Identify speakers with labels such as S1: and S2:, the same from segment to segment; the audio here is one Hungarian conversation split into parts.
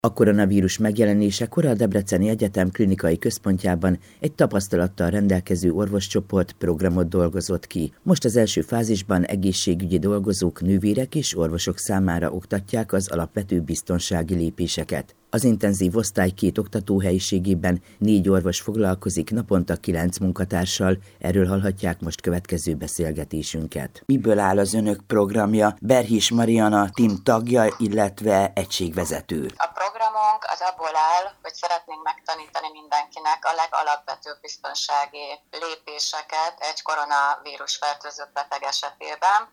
S1: A koronavírus megjelenésekor a Debreceni Egyetem klinikai központjában egy tapasztalattal rendelkező orvoscsoport programot dolgozott ki. Most az első fázisban egészségügyi dolgozók, nővérek és orvosok számára oktatják az alapvető biztonsági lépéseket. Az intenzív osztály 2 oktatóhelyiségében 4 orvos foglalkozik, naponta 9 munkatársal. Erről hallhatják most következő beszélgetésünket. Miből áll az önök programja? Berhis Mariana, team tagja, illetve egységvezető.
S2: A programunk az abból áll, hogy szeretnénk megtanítani mindenkinek a legalapvetőbb biztonsági lépéseket egy koronavírus fertőzött beteg esetében.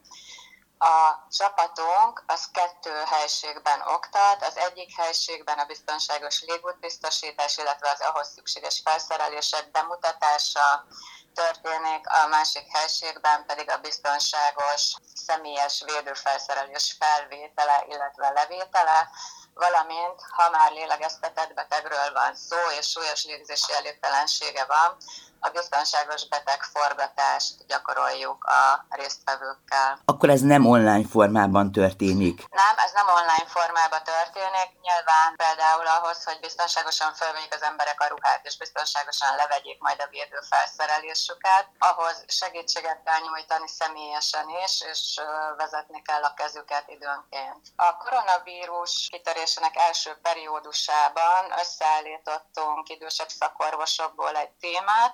S2: A csapatunk az 2 helységben oktat, az egyik helységben a biztonságos légútbiztosítás, illetve az ahhoz szükséges felszerelések bemutatása történik, a másik helységben pedig a biztonságos személyes védőfelszerelés felvétele, illetve levétele, valamint ha már lélegeztetett betegről van szó és súlyos légzési elégtelensége van, a biztonságos betegforgatást gyakoroljuk a résztvevőkkel.
S1: Akkor ez nem online formában történik?
S2: Nem, ez nem online formában történik. Nyilván például ahhoz, hogy biztonságosan fölvegyék az emberek a ruhát, és biztonságosan levegyék majd a védőfelszerelésüket, ahhoz segítséget kell nyújtani személyesen is, és vezetni kell a kezüket időnként. A koronavírus kitörésének első periódusában összeállítottunk idősebb szakorvosokból egy témát.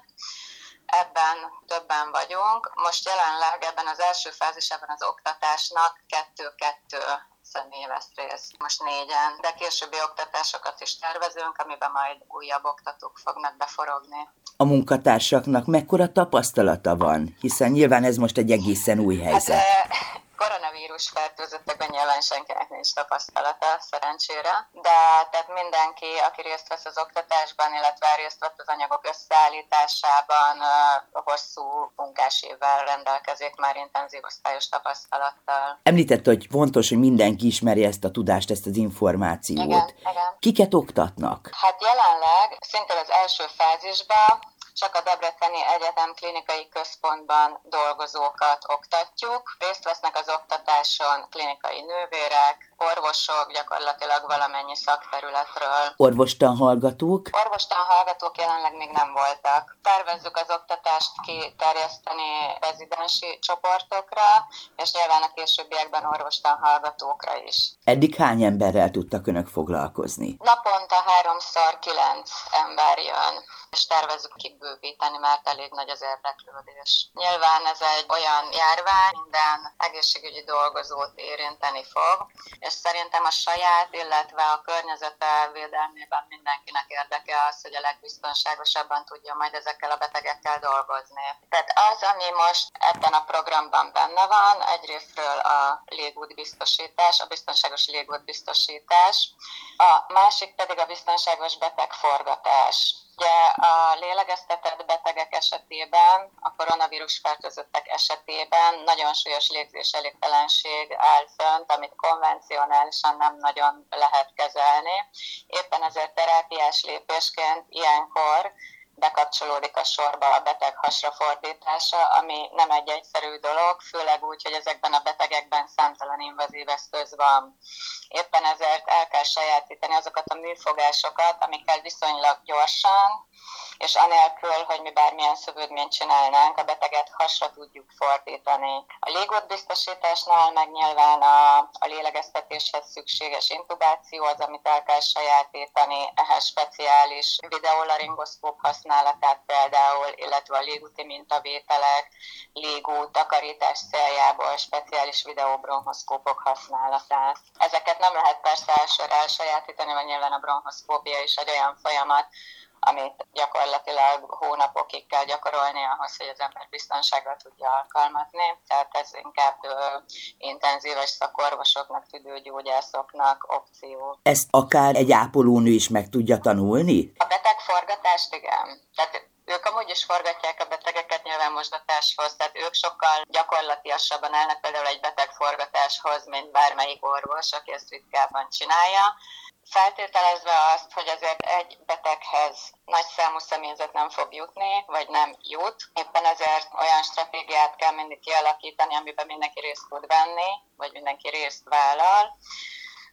S2: Ebben többen vagyunk. Most jelenleg ebben az első fázisában az oktatásnak 2-2 személy vesz részt. Most 4-en, de későbbi oktatásokat is tervezünk, amiben majd újabb oktatók fognak beforogni.
S1: A munkatársaknak mekkora tapasztalata van? Hiszen nyilván ez most egy egészen új helyzet.
S2: Koronavírus fertőzöttekben nyilván senkinek nincs tapasztalata, szerencsére, de tehát mindenki, aki részt vesz az oktatásban, illetve részt vett az anyagok összeállításában, hosszú munkásével rendelkezik már intenzív osztályos tapasztalattal.
S1: Említette, hogy fontos, hogy mindenki ismeri ezt a tudást, ezt az információt.
S2: Igen.
S1: Kiket oktatnak?
S2: Hát jelenleg szinte az első fázisban csak a Debreceni Egyetem klinikai központban dolgozókat oktatjuk. Részt vesznek az oktatáson klinikai nővérek, orvosok, gyakorlatilag valamennyi szakterületről.
S1: Orvostanhallgatók?
S2: Orvostanhallgatók jelenleg még nem voltak. Tervezzük az oktatást kiterjeszteni rezidensi csoportokra, és nyilván a későbbiekben orvostanhallgatókra is.
S1: Eddig hány emberrel tudtak önök foglalkozni?
S2: Naponta 3x9 ember jön, és tervezzük kibővíteni, mert elég nagy az érdeklődés. Nyilván ez egy olyan járvány, minden egészségügyi dolgozót érinteni fog, és szerintem a saját, illetve a környezete védelmében mindenkinek érdeke az, hogy a legbiztonságosabban tudja majd ezekkel a betegekkel dolgozni. Tehát az, ami most ebben a programban benne van, egyrésztről a légútbiztosítás, a biztonságos légútbiztosítás, a másik pedig a biztonságos betegforgatás. Ugye a lélegeztetett betegek esetében, a koronavírus fertőzöttek esetében nagyon súlyos légzéselégtelenség áll fönt, amit konvencionálisan nem nagyon lehet kezelni. Éppen ezért terápiás lépésként ilyenkor bekapcsolódik a sorba a beteg hasrafordítása, ami nem egy egyszerű dolog, főleg úgy, hogy ezekben a betegekben számtalan invazív eszköz van. Éppen ezért el kell sajátítani azokat a műfogásokat, amikkel viszonylag gyorsan, és anélkül, hogy mi bármilyen szövődményt csinálnánk, a beteget hasra tudjuk fordítani. A légútbiztosításnál meg nyilván a lélegeztetéshez szükséges intubáció az, amit el kell sajátítani, ehhez speciális videolaringoszkóp használatát például, illetve a légúti mintavételek, légút takarítás céljából speciális videobronchoszkópok használatát. Ezeket nem lehet persze elsajátítani, mert nyilván a bronchoszkópia is egy olyan folyamat, amit gyakorlatilag hónapokig kell gyakorolni ahhoz, hogy az ember biztonsággal tudja alkalmazni. Tehát ez inkább intenzíves szakorvosoknak, tüdőgyógyászoknak opció.
S1: Ezt akár egy ápolónő is meg tudja tanulni?
S2: A betegforgatást igen. Tehát ők amúgy is forgatják a betegeket nyilván mosdatáshoz, tehát ők sokkal gyakorlatiasabban állnak például egy betegforgatáshoz, mint bármelyik orvos, aki ezt ritkábban csinálja. Feltételezve azt, hogy azért egy beteghez nagy számú személyzet nem fog jutni, vagy nem jut. Éppen ezért olyan stratégiát kell mindig kialakítani, amiben mindenki részt tud venni, vagy mindenki részt vállal.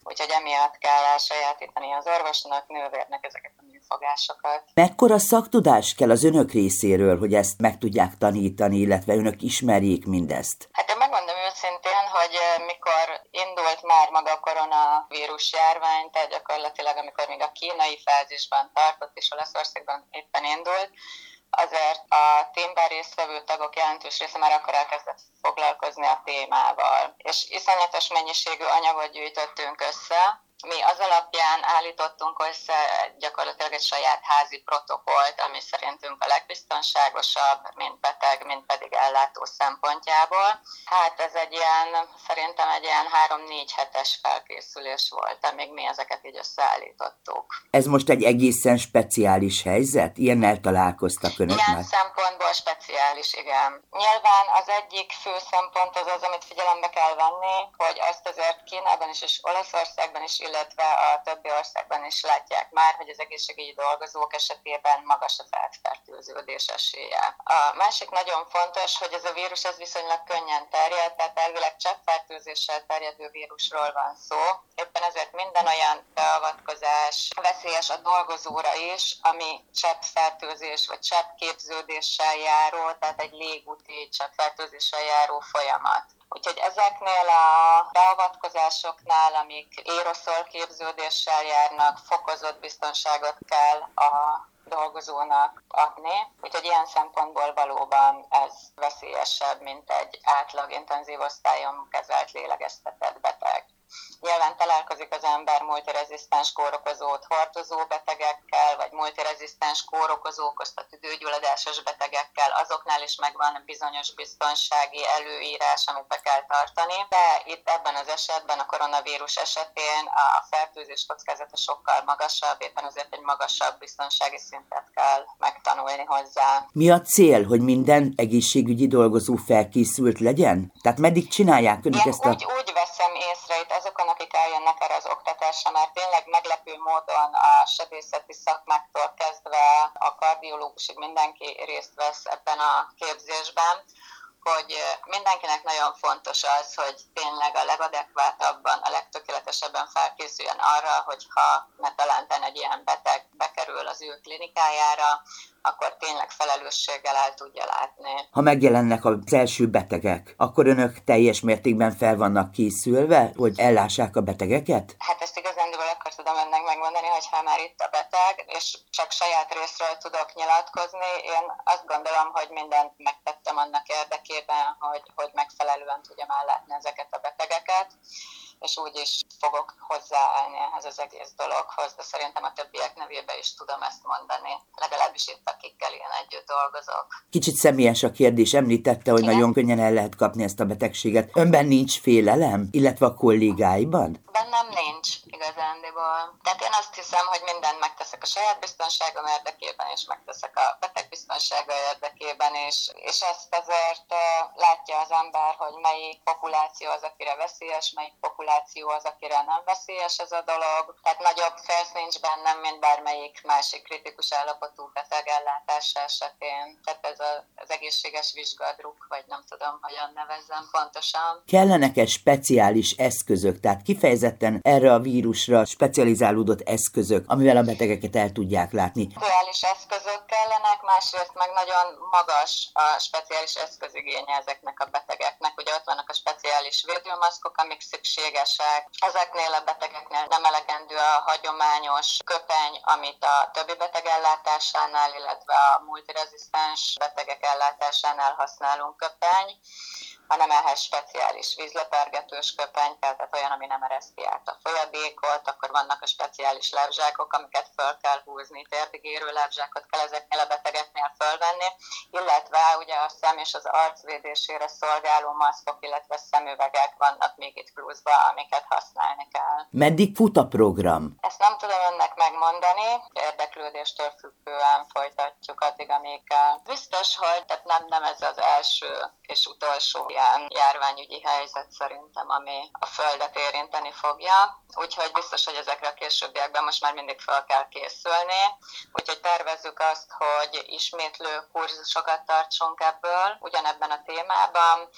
S2: úgyhogy emiatt kell elsajátítani az orvosnak, nővérnek ezeket a műfogásokat.
S1: Mekkora szaktudás kell az önök részéről, hogy ezt meg tudják tanítani, illetve önök ismerjék mindezt?
S2: Hát én megmondom őszintén, hogy mikor indult már maga a koronavírus járvány, tehát gyakorlatilag amikor még a kínai fázisban tartott és Olaszországban éppen indult, azért a témben résztvevő tagok jelentős része már akkor elkezdett foglalkozni a témával. És iszonyatos mennyiségű anyagot gyűjtöttünk össze. Mi az alapján állítottunk össze gyakorlatilag egy saját házi protokollt, ami szerintünk a legbiztonságosabb, mind beteg, mind pedig ellátó szempontjából. Hát ez szerintem egy ilyen 3-4 hetes felkészülés volt, amíg mi ezeket így összeállítottuk.
S1: Ez most egy egészen speciális helyzet? Ilyennel találkoztak önök már?
S2: Ilyen szempontból speciális, igen. Nyilván az egyik fő szempont az, amit figyelembe kell venni, hogy azt azért Kínában is és Olaszországban is, illetve a többi országban is látják már, hogy az egészségügyi dolgozók esetében magas az átfertőződés esélye. A másik nagyon fontos, hogy ez a vírus viszonylag könnyen terjed, tehát elvileg cseppfertőzéssel terjedő vírusról van szó. Éppen ezért minden olyan beavatkozás veszélyes a dolgozóra is, ami cseppfertőzés vagy cseppképződéssel járó, tehát egy légúti cseppfertőzéssel járó folyamat. Úgyhogy ezeknél a beavatkozásoknál, amik aeroszol képződéssel járnak, fokozott biztonságot kell a dolgozónak adni. Úgyhogy ilyen szempontból valóban ez veszélyesebb, mint egy átlag intenzív osztályon kezelt lélegeztetett beteg. Nyilván találkozik az ember multirezisztens kórokozót hordozó betegekkel, vagy multirezisztens kórokozó okozta tüdőgyulladásos betegekkel, azoknál is megvan bizonyos biztonsági előírás, amit be kell tartani. De itt ebben az esetben, a koronavírus esetén a fertőzés kockázata sokkal magasabb, éppen azért egy magasabb biztonsági szintet kell megtanulni hozzá.
S1: Mi a cél, hogy minden egészségügyi dolgozó felkészült legyen? Tehát meddig csinálják önök ezt a...
S2: Úgy veszem észre itt azokon, akik eljönnek erre az oktatásra, mert tényleg meglepő módon a sebészeti szakmáktól kezdve a kardiológusig mindenki részt vesz ebben a képzésben, hogy mindenkinek nagyon fontos az, hogy tényleg a legadekvátabban, a legtökéletesebben felkészüljön arra, hogyha talán egy ilyen beteg bekerül az ő klinikájára, akkor tényleg felelősséggel el tudja látni.
S1: Ha megjelennek az első betegek, akkor önök teljes mértékben fel vannak készülve, hogy ellássák a betegeket?
S2: Hát ezt igazándiból akkor tudom önnek megmondani, hogy ha már itt a beteg, és csak saját részről tudok nyilatkozni, én azt gondolom, hogy mindent megtettem annak érdekében, hogy megfelelően tudjam ellátni ezeket a betegeket, és úgy is fogok hozzáállni ehhez az egész dologhoz, de szerintem a többiek nevében is tudom ezt mondani. Legalábbis itt, akikkel én együtt dolgozok.
S1: Kicsit személyes a kérdés, említette, hogy nagyon könnyen el lehet kapni ezt a betegséget. Önben nincs félelem, illetve a kollégáiban?
S2: Bennem nincs igazándiból. Tehát én azt hiszem, hogy mindent megteszek a saját biztonságom érdekében, és megteszek a beteg biztonsága érdekében, és ezt azért látja az ember, hogy melyik populáció az, akire veszélyes, melyik populáció az, akire nem veszélyes ez a dolog. Tehát nagyobb félsz nincs bennem, mint bármelyik másik kritikus állapotú beteg ellátása esetén. Tehát ez az egészséges vizsgadruk, vagy nem tudom, hogyan nevezzem pontosan.
S1: Kellenek-e speciális eszközök, tehát kifejezetten erre a vírusra specializálódott eszközök, amivel a betegeket el tudják látni?
S2: Speciális eszközök kellenek, másrészt meg nagyon magas a speciális eszközigénye ezeknek a betegeknek. Ugye ott vannak a speciális védőmaszkok, amik szükségesek. Ezeknél a betegeknél nem elegendő a hagyományos köpeny, amit a többi beteg ellátásánál, illetve a multirezisztens betegek ellátásánál használunk köpeny, hanem ehhez speciális vízlepergetős köpeny, tehát olyan, ami nem ereszti át a folyadékot, akkor vannak a speciális lábzsákok, amiket föl kell húzni, térdig érő lábzsákot kell ezeknél a betegeknél fölvenni, illetve ugye a szem és az arc védésére szolgáló maszkok, illetve szemüvegek vannak még itt pluszba, amiket használni kell.
S1: Meddig fut a program?
S2: Ezt nem tudom önnek megmondani, érdeklődéstől függően folytatjuk addig, amíg kell. Biztos, hogy tehát nem ez az első és utolsó ilyen járványügyi helyzet szerintem, ami a Földet érinteni fogja. Úgyhogy biztos, hogy ezekre a későbbiekben most már mindig fel kell készülni. Úgyhogy tervezzük azt, hogy ismétlő kurzusokat tartsunk ebből, ugyanebben a témában.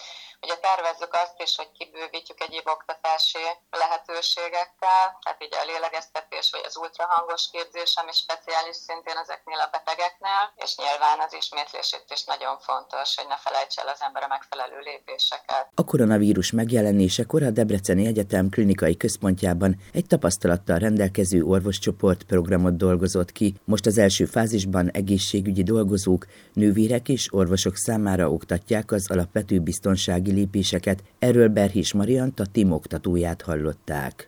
S2: Ugye tervezzük azt is, hogy kibővítjük egyéb oktatási lehetőségekkel, tehát így a lélegeztetés vagy az ultrahangos képzés, ami speciális szintén ezeknél a betegeknél, és nyilván az ismétlését is nagyon fontos, hogy ne felejts el az ember a megfelelő lépéseket.
S1: A koronavírus megjelenésekor a Debreceni Egyetem klinikai központjában egy tapasztalattal rendelkező orvoscsoport programot dolgozott ki. Most az első fázisban egészségügyi dolgozók, nővérek és orvosok számára oktatják az alapvető biztonsági lépéseket. Erről Berhés Mariant, a TIM oktatóját hallották.